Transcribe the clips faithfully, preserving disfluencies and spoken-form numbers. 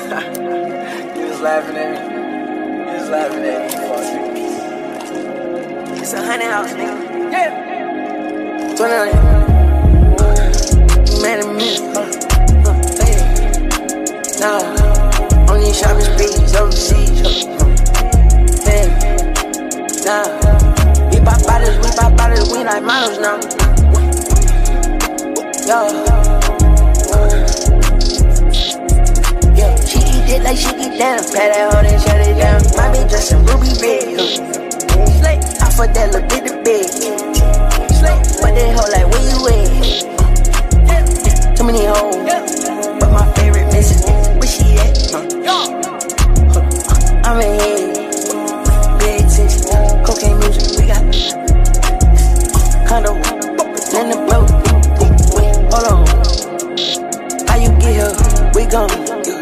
You was laughing at me. You was laughing at me. It's a hundred house, nigga. Yeah. Twenty on you. Man of me. Huh. Huh. Hey. Nah. On these shopping streets overseas. Huh. Huh. Hey. Nah. We pop bottles, we pop bottles, we like models now. Yo. She eat it like she eat down. Pat that hoe, then shut it down. My bitch dressed in ruby red. Slay, I fuck that little bit of bed. Slay, but that hoe like where you at? Too many hoes, but my favorite missus, where she at? Huh? I'm in here, big titties, cocaine music. We got condo, then the blow. Wait, hold on. How you get here? We gone.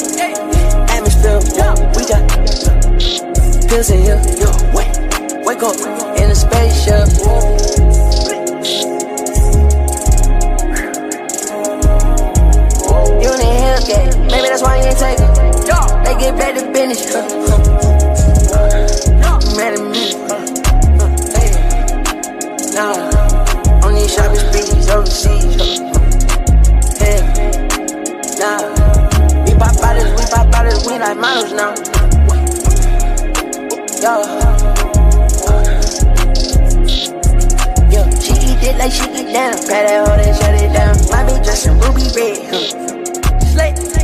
We got pills in here, yo, wait, wake up in a spaceship. You in the Hellcat, maybe that's why you ain't taking. They get back to business. Man and me, hey, nah, on these shopping streets overseas. Hey, nah. We pop bottles, we like models now. Yo. Yo, she eat it like she eat down. Pat that hoe, then shut it down. My bitch dressed in ruby red. Slay.